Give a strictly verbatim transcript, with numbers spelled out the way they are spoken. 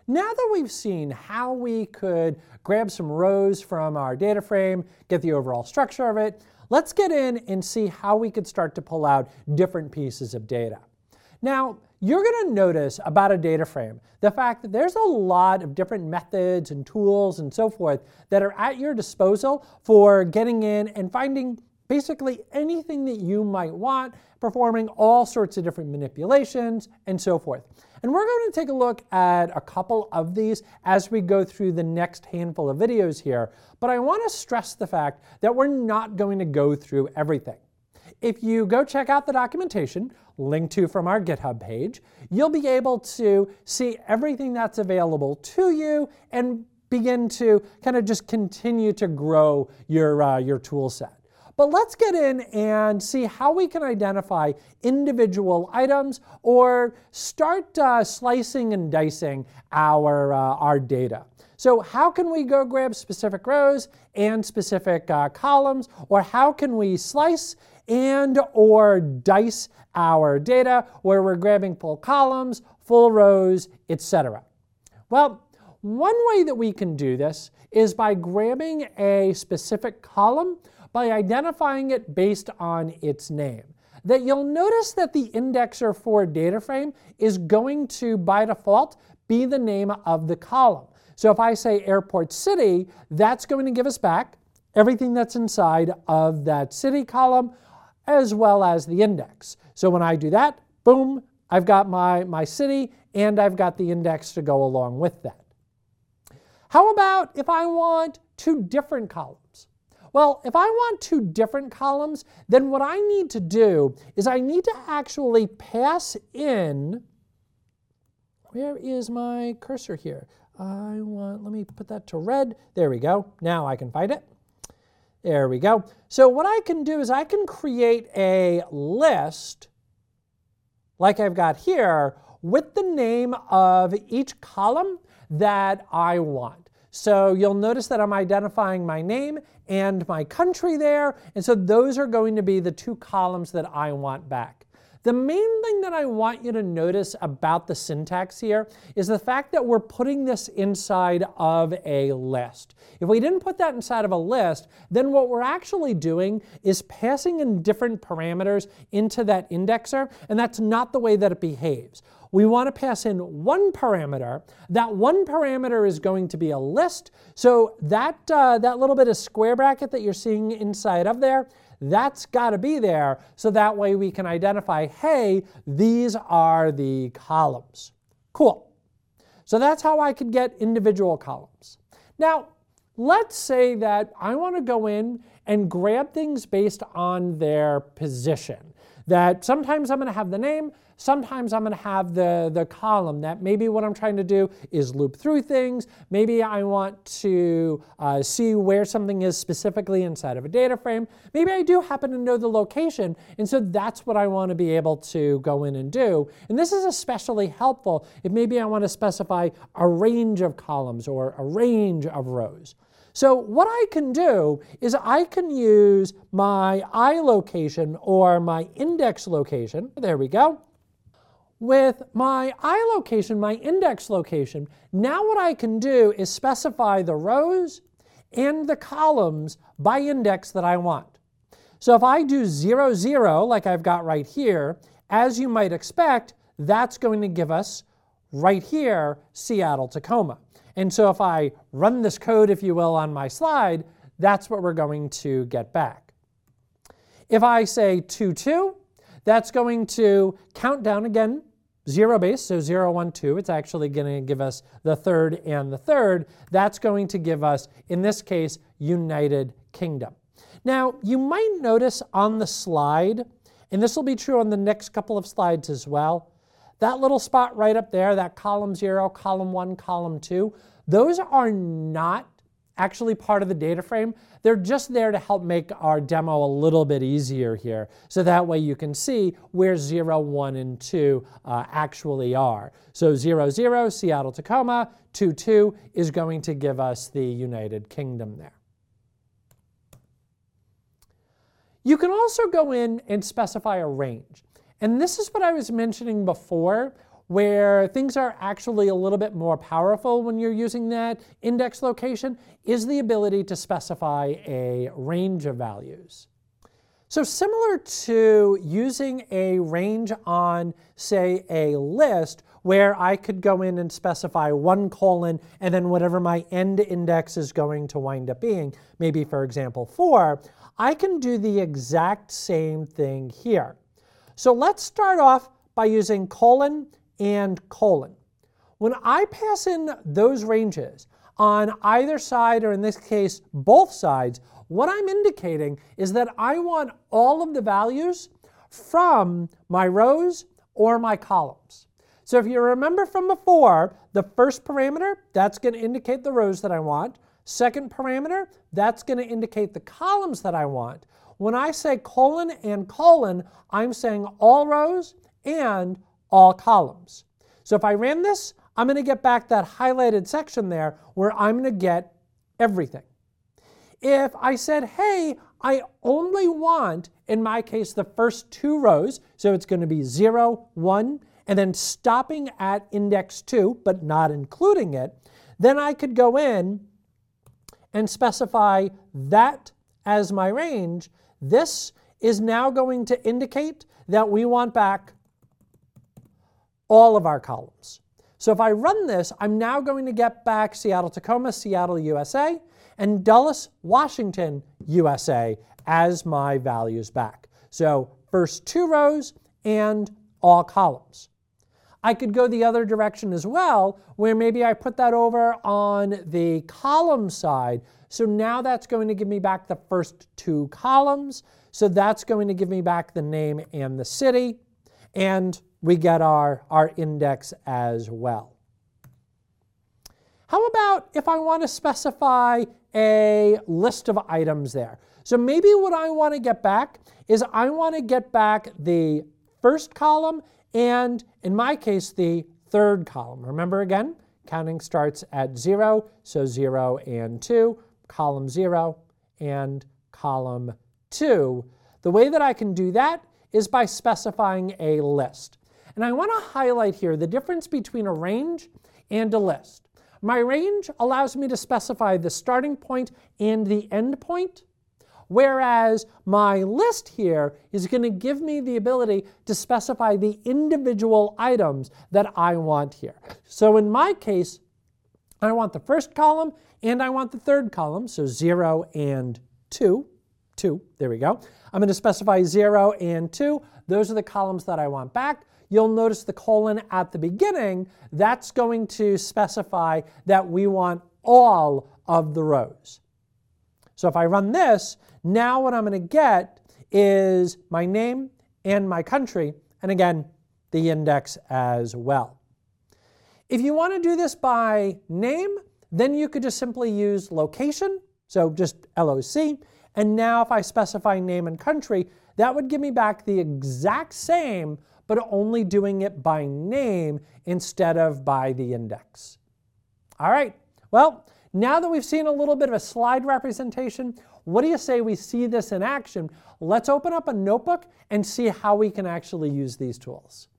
Now that we've seen how we could grab some rows from our data frame, get the overall structure of it, let's get in and see how we could start to pull out different pieces of data. Now, you're going to notice about a data frame the fact that there's a lot of different methods and tools and so forth that are at your disposal for getting in and finding basically anything that you might want, performing all sorts of different manipulations and so forth. And we're going to take a look at a couple of these as we go through the next handful of videos here, but I want to stress the fact that we're not going to go through everything. If you go check out the documentation, linked to from our GitHub page, you'll be able to see everything that's available to you and begin to kind of just continue to grow your, uh, your tool set. But let's get in and see how we can identify individual items or start uh, slicing and dicing our, uh, our data. So how can we go grab specific rows and specific uh, columns, or how can we slice and or dice our data where we're grabbing full columns, full rows, et cetera? Well, one way that we can do this is by grabbing a specific column by identifying it based on its name. That you'll notice that the indexer for a data frame is going to, by default, be the name of the column. So if I say Airport City, that's going to give us back everything that's inside of that city column, as well as the index. So when I do that, boom, I've got my, my city and I've got the index to go along with that. How about if I want two different columns? Well, if I want two different columns, then what I need to do is I need to actually pass in, where is my cursor here? I want, let me put that to red. There we go. Now I can find it. There we go. So what I can do is I can create a list like I've got here with the name of each column that I want. So you'll notice that I'm identifying my name and my country there, and so those are going to be the two columns that I want back. The main thing that I want you to notice about the syntax here is the fact that we're putting this inside of a list. If we didn't put that inside of a list, then what we're actually doing is passing in different parameters into that indexer, and that's not the way that it behaves. We want to pass in one parameter. That one parameter is going to be a list. So that, uh, that little bit of square bracket that you're seeing inside of there, that's got to be there, so that way we can identify, hey, these are the columns. Cool. So that's how I could get individual columns. Now, let's say that I want to go in and grab things based on their position. That sometimes I'm going to have the name, sometimes I'm going to have the, the column. That maybe what I'm trying to do is loop through things. Maybe I want to uh, see where something is specifically inside of a data frame. Maybe I do happen to know the location, and so that's what I want to be able to go in and do. And this is especially helpful if maybe I want to specify a range of columns or a range of rows. So what I can do is I can use my I location or my index location. There we go. With my I location, my index location, now what I can do is specify the rows and the columns by index that I want. So if I do zero, zero, like I've got right here, as you might expect, that's going to give us right here, Seattle, Tacoma. And so if I run this code, if you will, on my slide, that's what we're going to get back. If I say two, two, that's going to count down again, zero base, so zero, one, two. It's actually going to give us the third and the third. That's going to give us, in this case, United Kingdom. Now, you might notice on the slide, and this will be true on the next couple of slides as well, that little spot right up there, that column zero, column one, column two, those are not actually part of the data frame. They're just there to help make our demo a little bit easier here. So that way you can see where zero, one, and two uh, actually are. So zero, zero, Seattle, Tacoma, two, two is going to give us the United Kingdom there. You can also go in and specify a range. And this is what I was mentioning before, where things are actually a little bit more powerful when you're using that index location is the ability to specify a range of values. So similar to using a range on, say, a list where I could go in and specify one colon and then whatever my end index is going to wind up being, maybe for example four, I can do the exact same thing here. So let's start off by using colon and colon. When I pass in those ranges on either side, or in this case both sides, what I'm indicating is that I want all of the values from my rows or my columns. So if you remember from before, the first parameter, that's going to indicate the rows that I want. Second parameter, that's going to indicate the columns that I want. When I say colon and colon, I'm saying all rows and all columns. So if I ran this, I'm going to get back that highlighted section there where I'm going to get everything. If I said, hey, I only want, in my case, the first two rows, so it's going to be zero, one, and then stopping at index two, but not including it, then I could go in and specify that as my range. This is now going to indicate that we want back all of our columns. So if I run this, I'm now going to get back Seattle, Tacoma, Seattle, U S A, and Dulles, Washington, U S A as my values back. So first two rows and all columns. I could go the other direction as well, where maybe I put that over on the column side. So now that's going to give me back the first two columns. So that's going to give me back the name and the city. And we get our, our index as well. How about if I want to specify a list of items there? So maybe what I want to get back is I want to get back the first column and, in my case, the third column. Remember again, counting starts at zero, so zero and two, column zero and column two. The way that I can do that is by specifying a list. And I want to highlight here the difference between a range and a list. My range allows me to specify the starting point and the end point, whereas my list here is going to give me the ability to specify the individual items that I want here. So in my case, I want the first column and I want the third column, so zero and two. two, there we go. I'm going to specify zero and two. Those are the columns that I want back. You'll notice the colon at the beginning. That's going to specify that we want all of the rows. So if I run this, now what I'm going to get is my name and my country, and again, the index as well. If you want to do this by name, then you could just simply use location, so just L O C, and now if I specify name and country, that would give me back the exact same, but only doing it by name instead of by the index. All right, well, now that we've seen a little bit of a slide representation, what do you say we see this in action? Let's open up a notebook and see how we can actually use these tools.